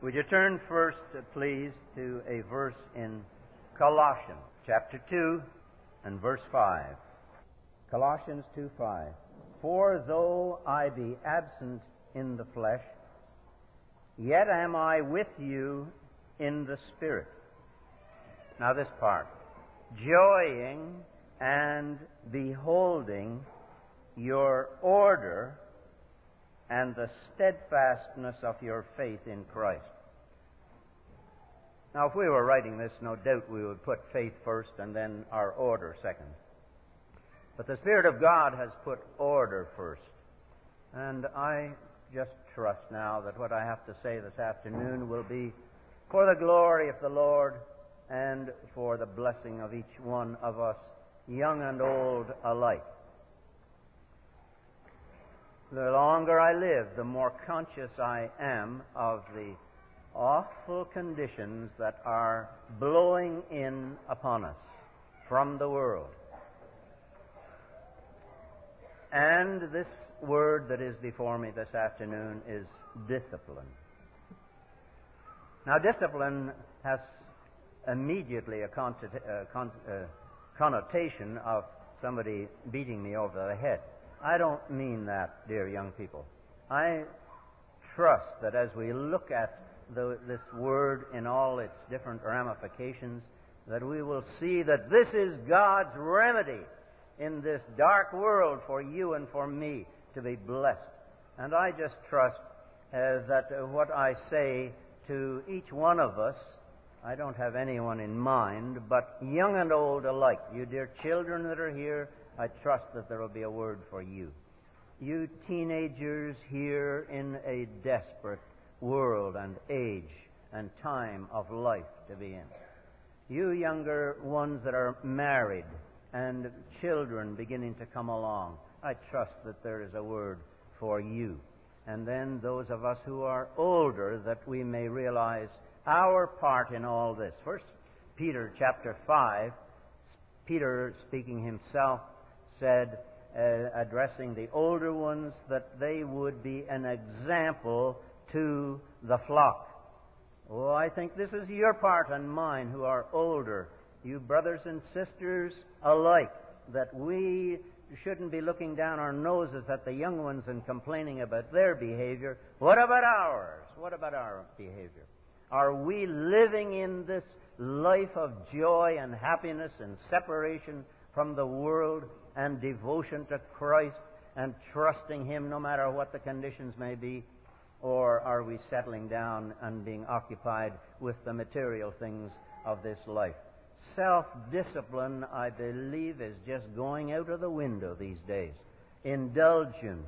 Would you turn first, please, to a verse in Colossians chapter 2 and verse 5. Colossians 2:5. For though I be absent in the flesh, yet am I with you in the Spirit. Now this part. Joying and beholding your order and the steadfastness of your faith in Christ. Now, if we were writing this, no doubt we would put faith first and then our order second. But the Spirit of God has put order first. And I just trust now that what I have to say this afternoon will be for the glory of the Lord and for the blessing of each one of us, young and old alike. The longer I live, the more conscious I am of the awful conditions that are blowing in upon us from the world. And this word that is before me this afternoon is discipline. Now, discipline has immediately a connotation of somebody beating me over the head. I don't mean that, dear young people. I trust that as we look at this word in all its different ramifications, that we will see that this is God's remedy in this dark world for you and for me to be blessed. And I just trust that what I say to each one of us, I don't have anyone in mind, but young and old alike, you dear children that are here, I trust that there will be a word for you. You teenagers here in a desperate world and age and time of life to be in. You younger ones that are married and children beginning to come along, I trust that there is a word for you. And then those of us who are older, that we may realize our part in all this. First Peter chapter 5, Peter speaking himself said, addressing the older ones, that they would be an example to the flock. Oh, I think this is your part and mine who are older, you brothers and sisters alike, that we shouldn't be looking down our noses at the young ones and complaining about their behavior. What about ours? What about our behavior? Are we living in this life of joy and happiness and separation from the world and devotion to Christ and trusting Him no matter what the conditions may be? Or are we settling down and being occupied with the material things of this life? Self-discipline, I believe, is just going out of the window these days. Indulgence.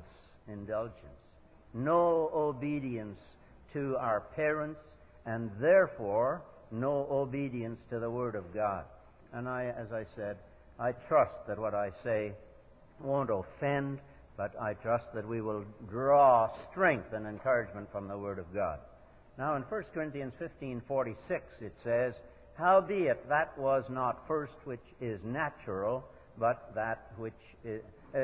No obedience to our parents, and therefore no obedience to the Word of God. And as I said, I trust that what I say won't offend, but I trust that we will draw strength and encouragement from the Word of God. Now in 1 Corinthians 15:46 it says, Howbeit that was not first which is natural, but that which is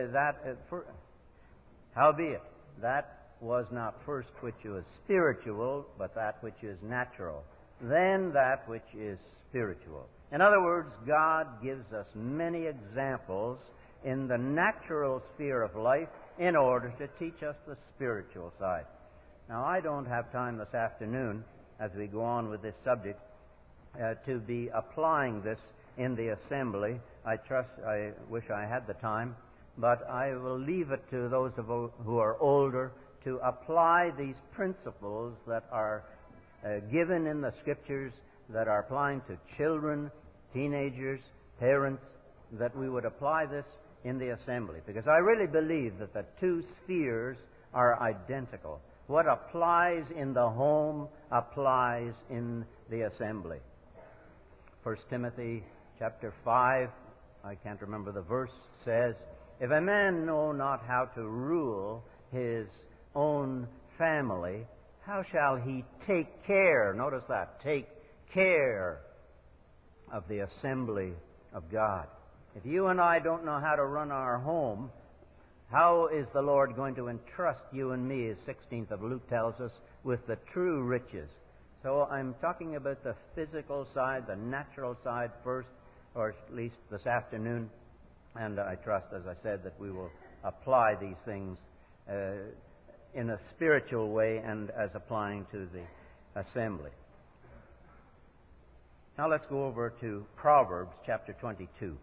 howbeit that was not first which was spiritual, but that which is natural, then that which is spiritual. In other words, God gives us many examples in the natural sphere of life in order to teach us the spiritual side. Now, I don't have time this afternoon, as we go on with this subject, to be applying this in the assembly. I wish I had the time, but I will leave it to those who are older to apply these principles that are given in the Scriptures, that are applying to children, teenagers, parents, that we would apply this in the assembly. Because I really believe that the two spheres are identical. What applies in the home applies in the assembly. 1 Timothy chapter 5, I can't remember the verse, says, If a man know not how to rule his own family, how shall he take care, notice that, take care of the assembly of God? If you and I don't know how to run our home, how is the Lord going to entrust you and me, as 16th of Luke tells us, with the true riches? So I'm talking about the physical side, the natural side first, or at least this afternoon. And I trust, as I said, that we will apply these things in a spiritual way and as applying to the assembly. Now let's go over to Proverbs chapter 22,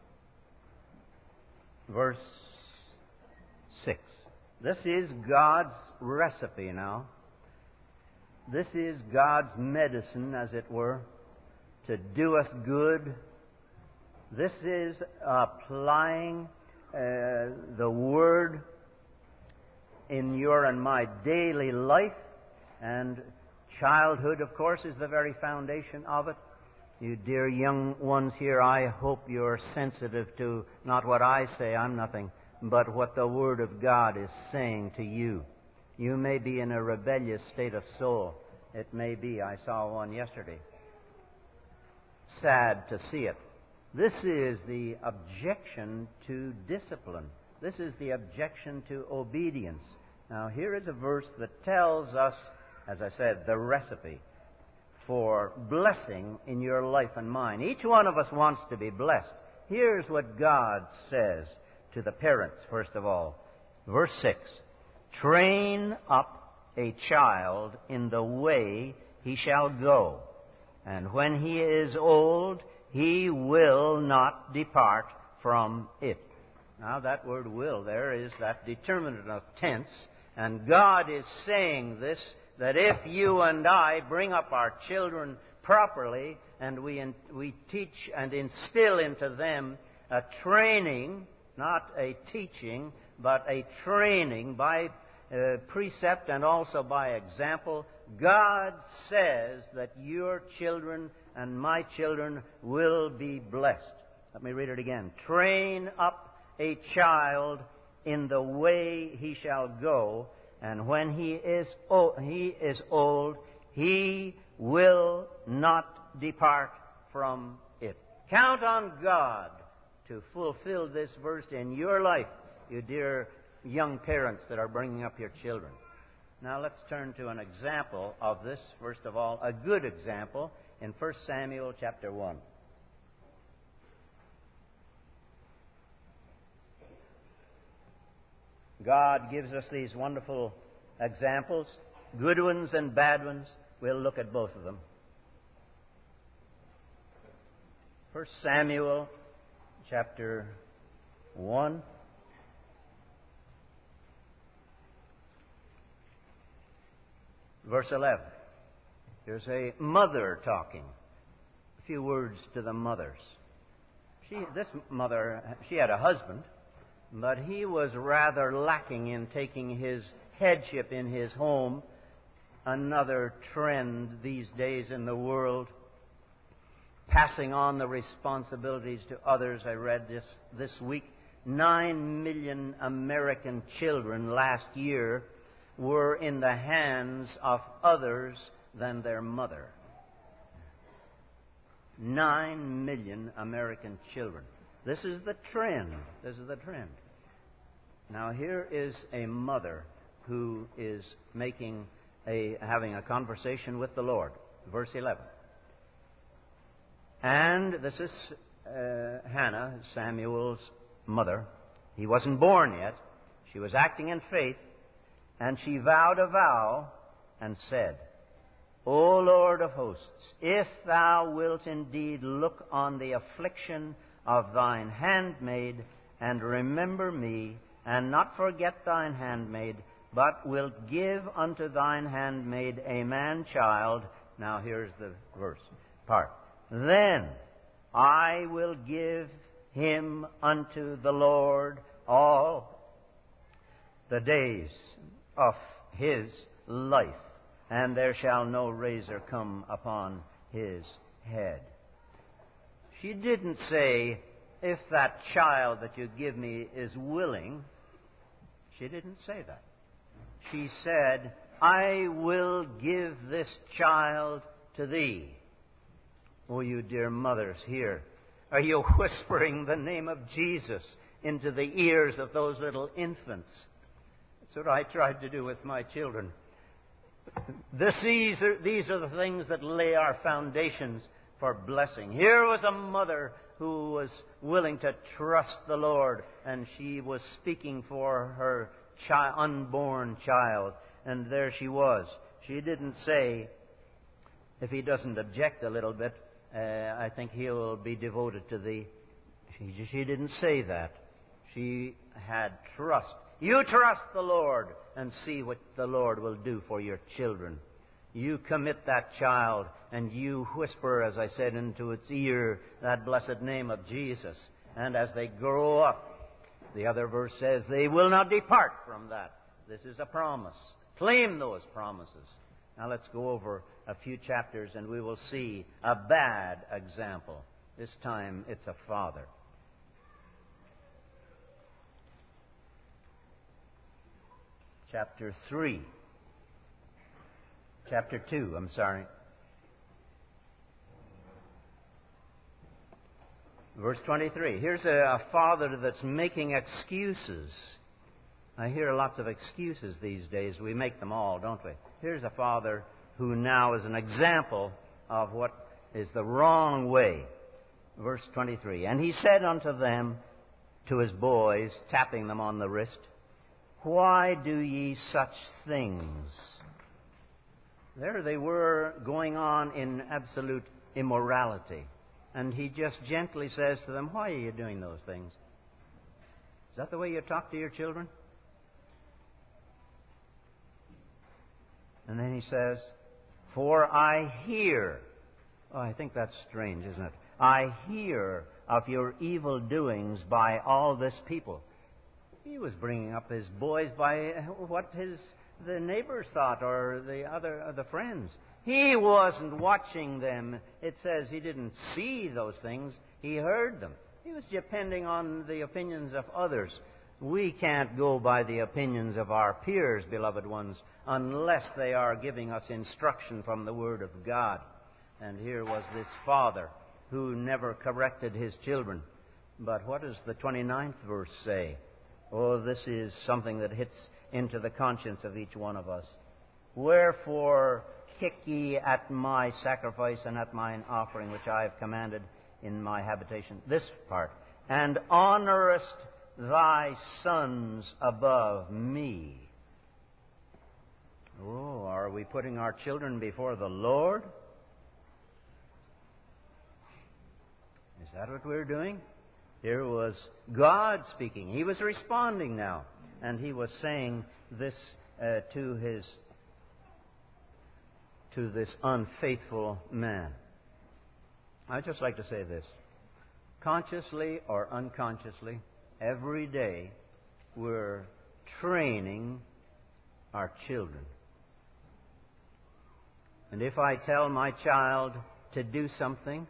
verse 6. This is God's recipe now. This is God's medicine, as it were, to do us good. This is applying the Word in your and my daily life. And childhood, of course, is the very foundation of it. You dear young ones here, I hope you're sensitive to not what I say, I'm nothing, but what the Word of God is saying to you. You may be in a rebellious state of soul. It may be. I saw one yesterday. Sad to see it. This is the objection to discipline. This is the objection to obedience. Now, here is a verse that tells us, as I said, the recipe for blessing in your life and mine. Each one of us wants to be blessed. Here's what God says to the parents, first of all. Verse 6, train up a child in the way he shall go, and when he is old, he will not depart from it. Now, that word will there is that determinative tense, and God is saying this, that if you and I bring up our children properly, and we teach and instill into them a training, not a teaching, but a training by precept and also by example, God says that your children and my children will be blessed. Let me read it again. Train up a child in the way he shall go, and when he is old, he will not depart from it. Count on God to fulfill this verse in your life, you dear young parents that are bringing up your children. Now let's turn to an example of this. First of all, a good example in 1 Samuel chapter 1. God gives us these wonderful examples, good ones and bad ones. We'll look at both of them. 1 Samuel chapter 1. Verse 11. Here's a mother talking. A few words to the mothers. This mother, she had a husband, but he was rather lacking in taking his headship in his home. Another trend these days in the world, passing on the responsibilities to others. I read this week, 9 million American children last year were in the hands of others than their mother. 9 million American children. This is the trend. This is the trend. Now here is a mother who is having a conversation with the Lord. Verse 11. And this is Hannah, Samuel's mother. He wasn't born yet. She was acting in faith. And she vowed a vow and said, O Lord of hosts, if thou wilt indeed look on the affliction of thine handmaid, and remember me, and not forget thine handmaid, but wilt give unto thine handmaid a man-child. Now here's the part. Then I will give him unto the Lord all the days of his life, and there shall no razor come upon his head. She didn't say, if that child that you give me is willing. She didn't say that. She said, I will give this child to thee. Oh, you dear mothers here, are you whispering the name of Jesus into the ears of those little infants? That's what I tried to do with my children. These are the things that lay our foundations for blessing. Here was a mother who was willing to trust the Lord, and she was speaking for her unborn child. And there she was. She didn't say, if he doesn't object a little bit, I think he'll be devoted to thee. She didn't say that. She had trust. You trust the Lord and see what the Lord will do for your children. You commit that child and you whisper, as I said, into its ear that blessed name of Jesus. And as they grow up, the other verse says, they will not depart from that. This is a promise. Claim those promises. Now let's go over a few chapters and we will see a bad example. This time it's a father. Chapter 2, Verse 23. Here's a father that's making excuses. I hear lots of excuses these days. We make them all, don't we? Here's a father who now is an example of what is the wrong way. Verse 23. And he said unto them, to his boys, tapping them on the wrist, why do ye such things? There they were going on in absolute immorality. And he just gently says to them, why are you doing those things? Is that the way you talk to your children? And then he says, for I hear. Oh, I think that's strange, isn't it? I hear of your evil doings by all this people. He was bringing up his boys by what the neighbors thought or the friends. He wasn't watching them. It says he didn't see those things. He heard them. He was depending on the opinions of others. We can't go by the opinions of our peers, beloved ones, unless they are giving us instruction from the Word of God. And here was this father who never corrected his children. But what does the 29th verse say? Oh, this is something that hits into the conscience of each one of us. Wherefore kick ye at my sacrifice and at mine offering, which I have commanded in my habitation. This part. And honorest thy sons above me. Oh, are we putting our children before the Lord? Is that what we're doing? Here was God speaking. He was responding now. And he was saying this to this unfaithful man. I'd just like to say this. Consciously or unconsciously, every day we're training our children. And if I tell my child to do something,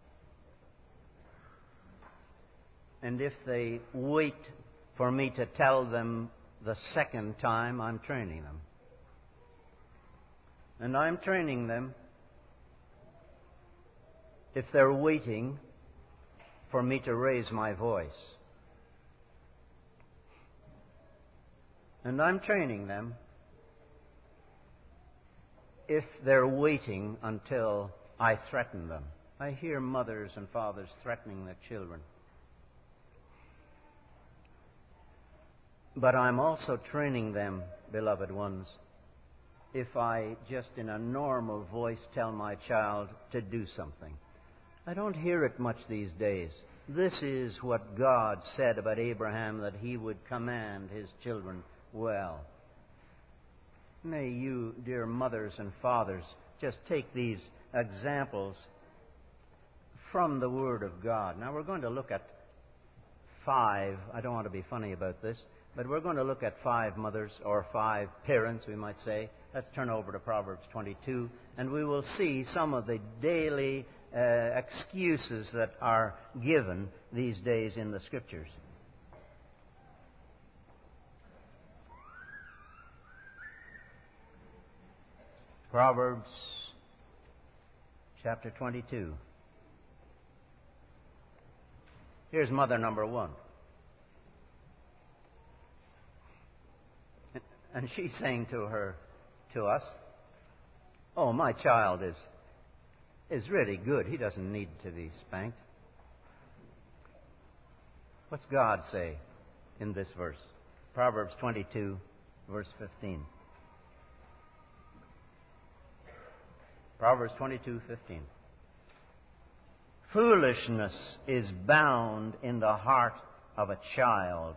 and if they wait for me to tell them the second time, I'm training them. And I'm training them if they're waiting for me to raise my voice. And I'm training them if they're waiting until I threaten them. I hear mothers and fathers threatening their children. But I'm also training them, beloved ones, if I just in a normal voice tell my child to do something. I don't hear it much these days. This is what God said about Abraham, that he would command his children well. May you, dear mothers and fathers, just take these examples from the Word of God. Now we're going to look at 5. I don't want to be funny about this, but we're going to look at 5 mothers, or 5 parents, we might say. Let's turn over to Proverbs 22, and we will see some of the daily excuses that are given these days in the Scriptures. Proverbs chapter 22. Here's mother number 1. And she's saying to us, oh, my child is really good. He doesn't need to be spanked. What's God say in this verse? Proverbs 22, verse 15. Proverbs 22:15. Foolishness is bound in the heart of a child.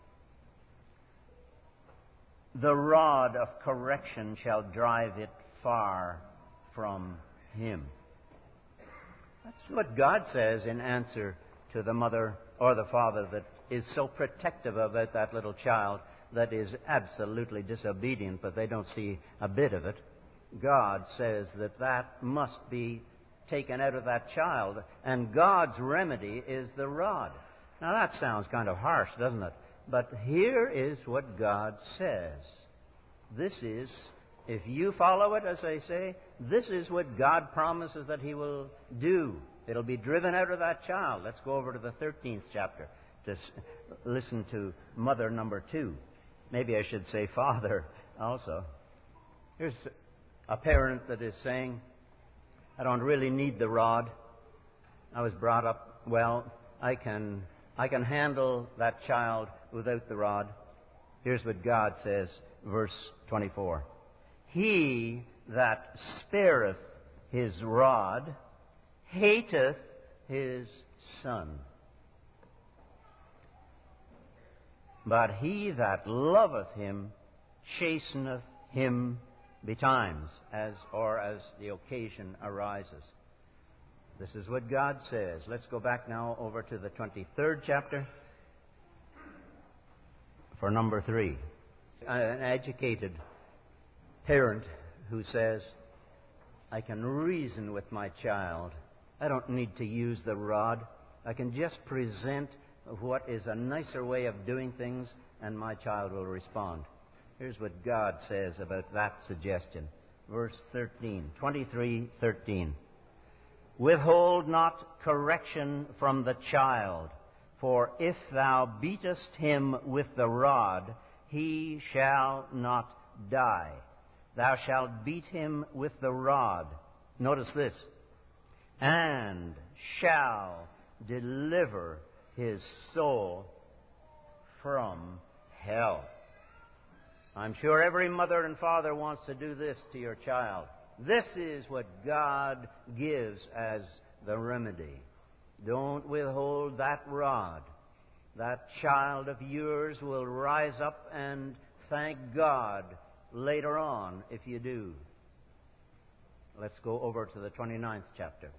The rod of correction shall drive it far from him. That's what God says in answer to the mother or the father that is so protective about that little child that is absolutely disobedient, but they don't see a bit of it. God says that must be taken out of that child, and God's remedy is the rod. Now that sounds kind of harsh, doesn't it? But here is what God says. This is, if you follow it, as I say, this is what God promises that He will do. It'll be driven out of that child. Let's go over to the 13th chapter to listen to mother number 2. Maybe I should say father also. Here's a parent that is saying, I don't really need the rod. I was brought up well. I can handle that child without the rod. Here's what God says, verse 24. He that spareth his rod hateth his son. But he that loveth him chasteneth him betimes, as the occasion arises. This is what God says. Let's go back now over to the 23rd chapter for number 3. An educated parent who says, I can reason with my child. I don't need to use the rod. I can just present what is a nicer way of doing things, and my child will respond. Here's what God says about that suggestion. Verse 13, 23:13. Withhold not correction from the child, for if thou beatest him with the rod, he shall not die. Thou shalt beat him with the rod. Notice this. And shall deliver his soul from hell. I'm sure every mother and father wants to do this to your child. This is what God gives as the remedy. Don't withhold that rod. That child of yours will rise up and thank God later on if you do. Let's go over to the 29th chapter.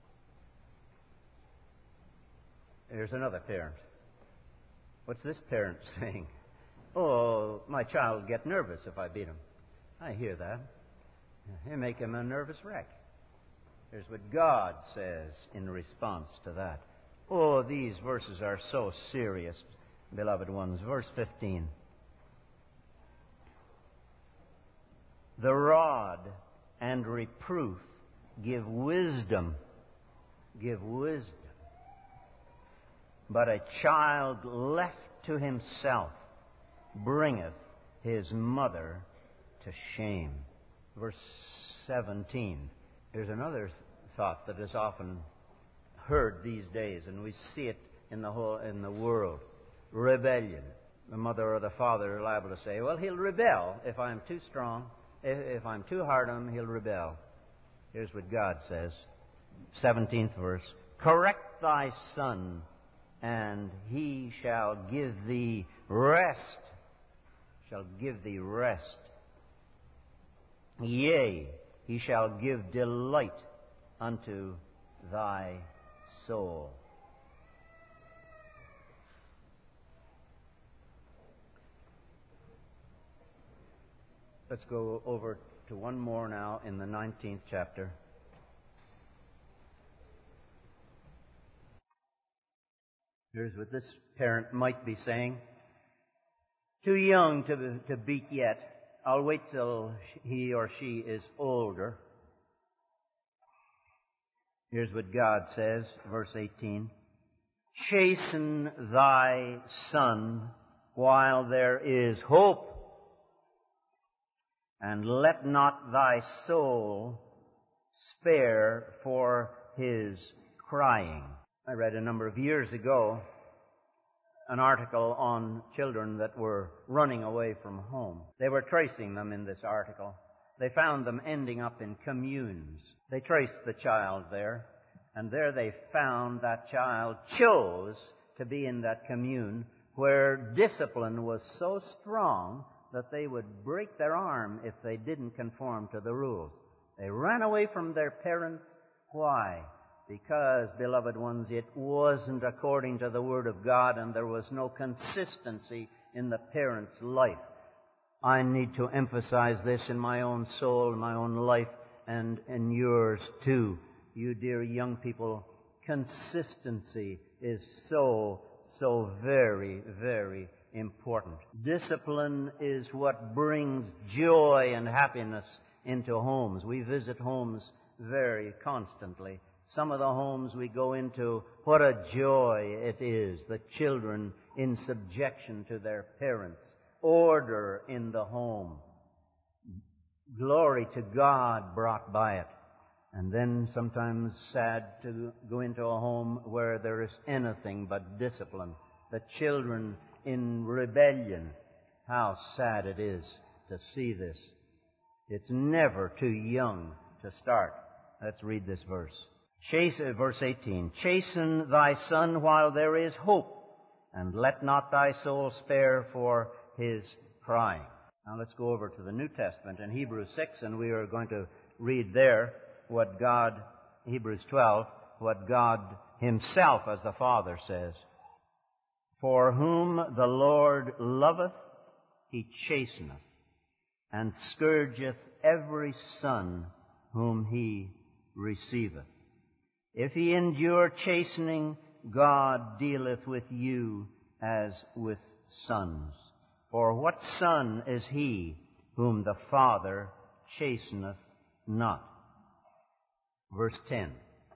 Here's another parent. What's this parent saying? Oh, my child will get nervous if I beat him. I hear that. You make him a nervous wreck. Here's what God says in response to that. Oh, these verses are so serious, beloved ones. Verse 15. The rod and reproof give wisdom. Give wisdom. But a child left to himself bringeth his mother to shame. Verse 17. Here's another thought that is often heard these days, and we see it in the world. Rebellion. The mother or the father are liable to say, well, he'll rebel if I'm too strong. If I'm too hard on him, he'll rebel. Here's what God says. 17th verse. Correct thy son, and he shall give thee rest. Shall give thee rest. Yea, he shall give delight unto thy soul. Let's go over to one more now in the 19th chapter. Here's what this parent might be saying. Too young to beat yet. I'll wait till he or she is older. Here's what God says, verse 18. Chasten thy son while there is hope. and let not thy soul spare for his crying. I read a number of years ago an article on children that were running away from home. They were tracing them in this article. They found them ending up in communes. They traced the child there, and there they found that child chose to be in that commune where discipline was so strong that they would break their arm if they didn't conform to the rules. They ran away from their parents. Why? Because, beloved ones, it wasn't according to the Word of God, and there was no consistency in the parent's life. I need to emphasize this in my own soul, in my own life, and in yours too. You dear young people, consistency is so very, very important. Discipline is what brings joy and happiness into homes. We visit homes very constantly. Some of the homes we go into, what a joy it is. The children in subjection to their parents. Order in the home. Glory to God brought by it. And then sometimes sad to go into a home where there is anything but discipline. The children in rebellion. How sad it is to see this. It's never too young to start. Let's read this verse. Verse 18, chasten thy son while there is hope, and let not thy soul spare for his crying. Now let's go over to the New Testament in Hebrews 6, and we are going to read there what God, Hebrews 12, what God himself as the Father says. For whom the Lord loveth, he chasteneth, and scourgeth every son whom he receiveth. If he endure chastening, God dealeth with you as with sons. For what son is he whom the Father chasteneth not? Verse 10.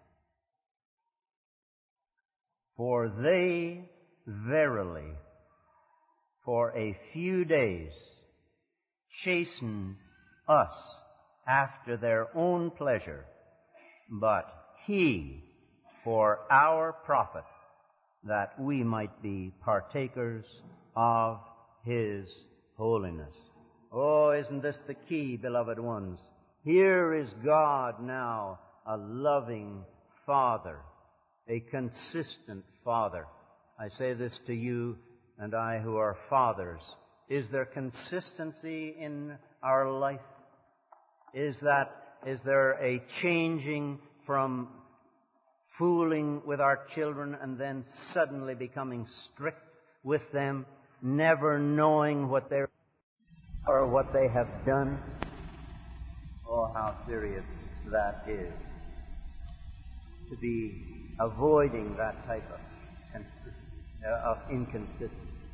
For they verily for a few days chasten us after their own pleasure, but he for our profit, that we might be partakers of his holiness. Oh, isn't this the key, beloved ones? Here is God now, a loving Father, a consistent Father. I say this to you and I who are fathers. Is there consistency in our life? Is there a changing from fooling with our children and then suddenly becoming strict with them, never knowing what they're or what they have done? Oh, how serious that is. To be avoiding that type of inconsistency.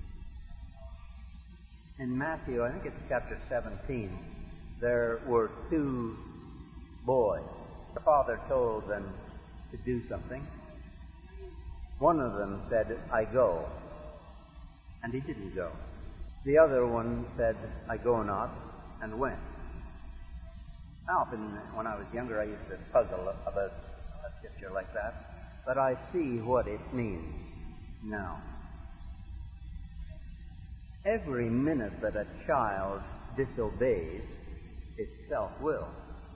In Matthew, I think it's chapter 17, there were two boys. The father told them to do something. One of them said, I go. And he didn't go. The other one said, I go not, and went. Now, often when I was younger, I used to puzzle about a scripture like that. But I see what it means now. Every minute that a child disobeys, it's self-will.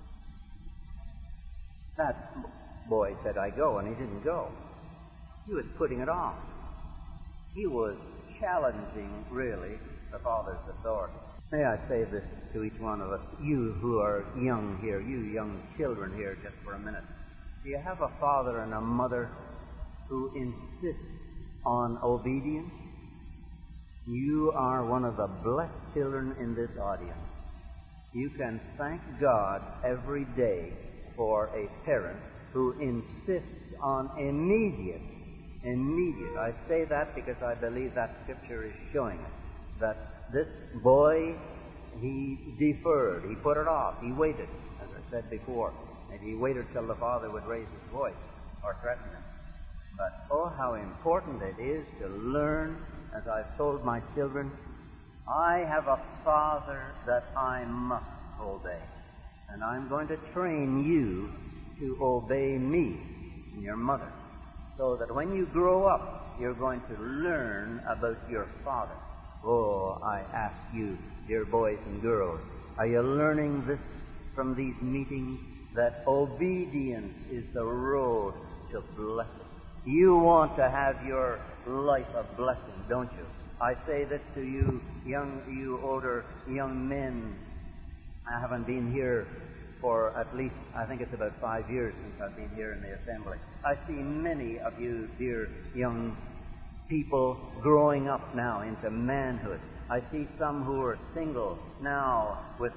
That boy said, I go, and he didn't go. He was putting it off. He was challenging, really, the Father's authority. May I say this to each one of us, you who are young here, you young children here, just for a minute. Do you have a father and a mother who insist on obedience? You are one of the blessed children in this audience. You can thank God every day for a parent who insists on immediate. I say that because I believe that Scripture is showing it. That this boy, he deferred, he put it off, he waited, as I said before. And he waited till the father would raise his voice or threaten him. But oh, how important it is to learn, as I've told my children, I have a father that I must obey. And I'm going to train you to obey me and your mother, so that when you grow up, you're going to learn about your father. Oh, I ask you, dear boys and girls, are you learning this from these meetings, that obedience is the road to blessing? You want to have your life a blessing, don't you? I say this to you, you older young men. I haven't been here for at least, I think it's about 5 years since I've been here in the assembly. I see many of you, dear young people, growing up now into manhood. I see some who are single now with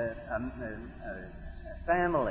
a family.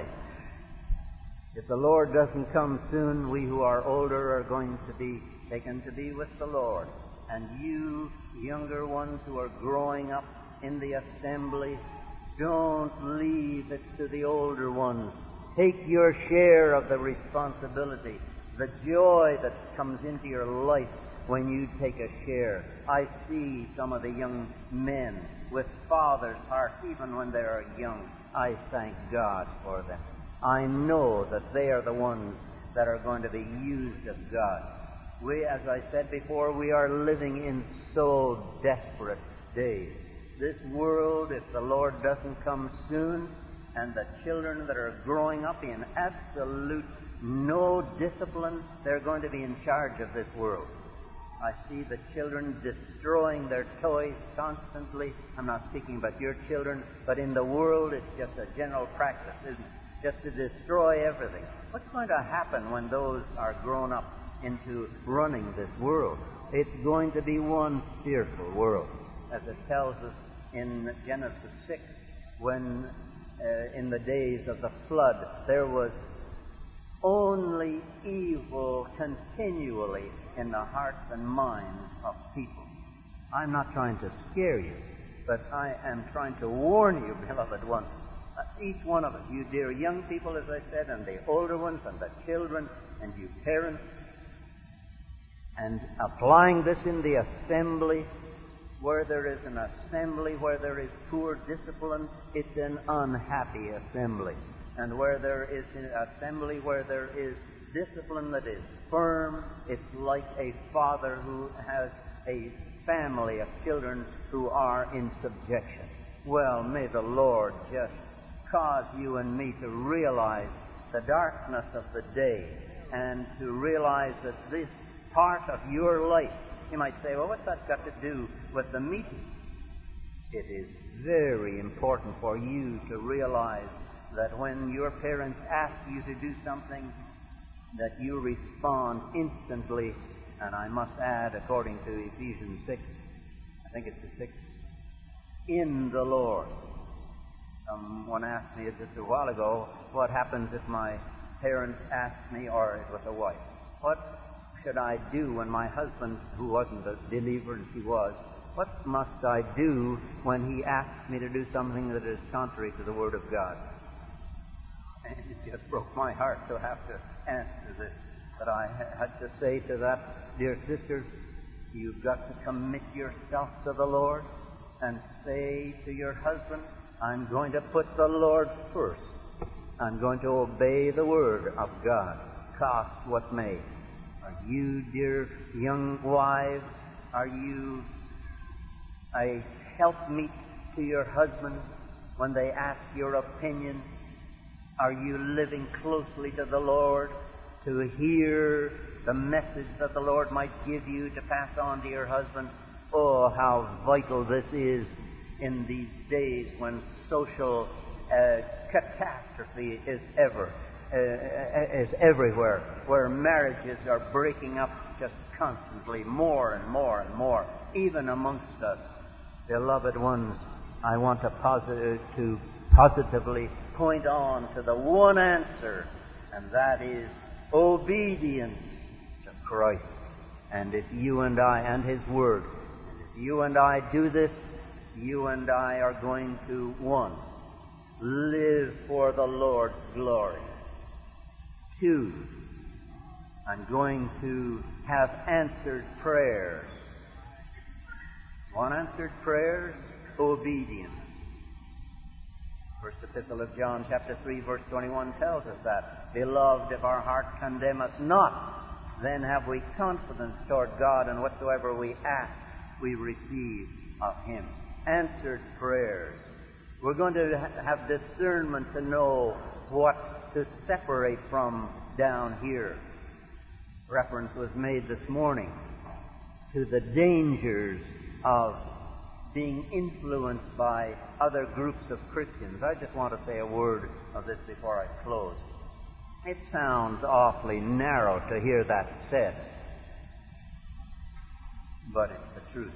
If the Lord doesn't come soon, we who are older are going to be taken to be with the Lord. And you younger ones who are growing up in the assembly, don't leave it to the older ones. Take your share of the responsibility, the joy that comes into your life when you take a share. I see some of the young men with father's hearts even when they are young. I thank God for them. I know that they are the ones that are going to be used of God. We, as I said before, we are living in so desperate days. This world, if the Lord doesn't come soon, and the children that are growing up in absolute no discipline, they're going to be in charge of this world. I see the children destroying their toys constantly. I'm not speaking about your children, but in the world it's just a general practice, isn't it? Just to destroy everything. What's going to happen when those are grown up into running this world? It's going to be one fearful world, as it tells us in Genesis 6, when in the days of the flood there was only evil continually in the hearts and minds of people. I'm not trying to scare you, but I am trying to warn you, beloved ones. Each one of us, you dear young people, as I said, and the older ones, and the children, and you parents, and applying this in the assembly. Where there is an assembly where there is poor discipline, it's an unhappy assembly. And where there is an assembly where there is discipline that is firm, it's like a father who has a family of children who are in subjection. Well, may the Lord just cause you and me to realize the darkness of the day, and to realize that this part of your life, you might say, well, what's that got to do with the meeting? It is very important for you to realize that when your parents ask you to do something, that you respond instantly, and I must add, according to Ephesians 6, I think it's the 6th, in the Lord. Someone asked me just a while ago, what happens if my parents ask me, or it was a wife, what should I do when my husband, who wasn't a believer and she was, what must I do when he asks me to do something that is contrary to the Word of God? And it just broke my heart to have to answer this. But I had to say to that, dear sister, you've got to commit yourself to the Lord and say to your husband, I'm going to put the Lord first. I'm going to obey the Word of God, cost what may. Are you, dear young wives, are you a helpmeet to your husband when they ask your opinion? Are you living closely to the Lord to hear the message that the Lord might give you to pass on to your husband? Oh, how vital this is in these days when social catastrophe is everywhere, where marriages are breaking up just constantly, more and more and more, even amongst us. Beloved ones, I want to positively point on to the one answer, and that is obedience to Christ. And if you and I, and His Word, and if you and I do this, you and I are going to, one, live for the Lord's glory. Two, I'm going to have answered prayers. One, answered prayers, obedience. First Epistle of John, chapter 3, verse 21 tells us that, Beloved, if our heart condemn us not, then have we confidence toward God, and whatsoever we ask, we receive of Him. Answered prayers. We're going to have discernment to know what to separate from down here. Reference was made this morning to the dangers of being influenced by other groups of Christians. I just want to say a word of this before I close. It sounds awfully narrow to hear that said, but it's the truth.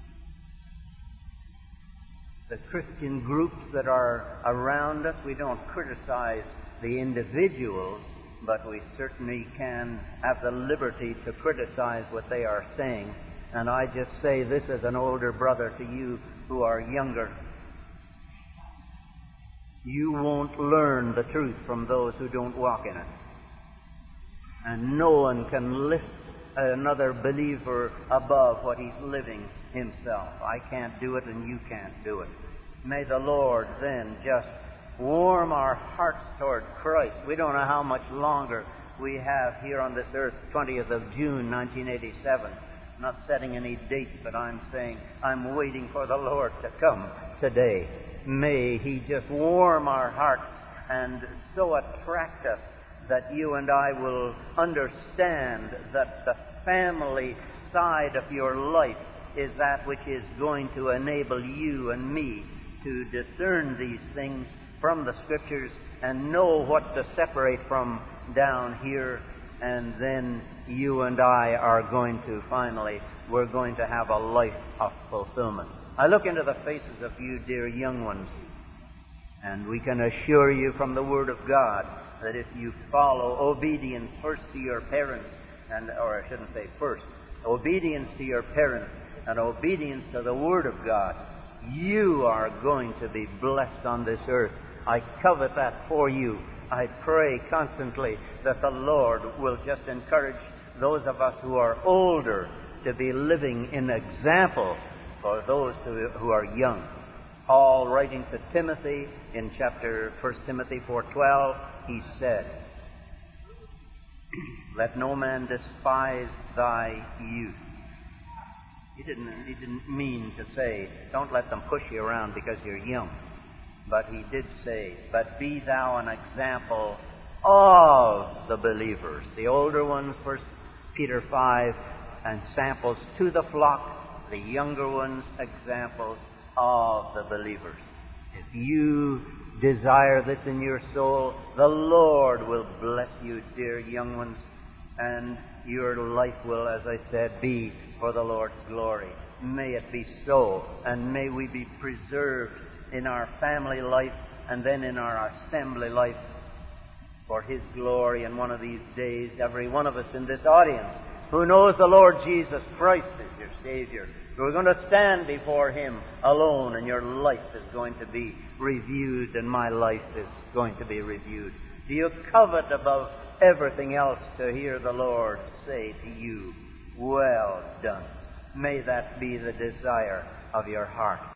The Christian groups that are around us, we don't criticize the individuals, but we certainly can have the liberty to criticize what they are saying. And I just say this as an older brother to you who are younger. You won't learn the truth from those who don't walk in it. And no one can lift another believer above what he's living himself. I can't do it and you can't do it. May the Lord then just warm our hearts toward Christ. We don't know how much longer we have here on this earth, 20th of June, 1987. I'm not setting any date, but I'm saying I'm waiting for the Lord to come today. May He just warm our hearts and so attract us that you and I will understand that the family side of your life is that which is going to enable you and me to discern these things from the Scriptures and know what to separate from down here. And then you and I are going to we're going to have a life of fulfillment. I look into the faces of you, dear young ones, and we can assure you from the Word of God that if you follow obedience first to your parents, or I shouldn't say first, obedience to your parents and obedience to the Word of God, you are going to be blessed on this earth. I covet that for you. I pray constantly that the Lord will just encourage those of us who are older to be living in example for those who are young. Paul, writing to Timothy in 1 Timothy 4:12, he said, Let no man despise thy youth. He didn't mean to say, don't let them push you around because you're young. But he did say, but be thou an example of the believers. The older ones, 1 Peter 5, and samples to the flock. The younger ones, examples of the believers. If you desire this in your soul, the Lord will bless you, dear young ones, and your life will, as I said, be for the Lord's glory. May it be so, and may we be preserved in our family life and then in our assembly life for His glory. And one of these days, every one of us in this audience who knows the Lord Jesus Christ as your Savior, we're going to stand before Him alone, and your life is going to be reviewed, and my life is going to be reviewed. Do you covet above everything else to hear the Lord say to you, well done? May that be the desire of your heart.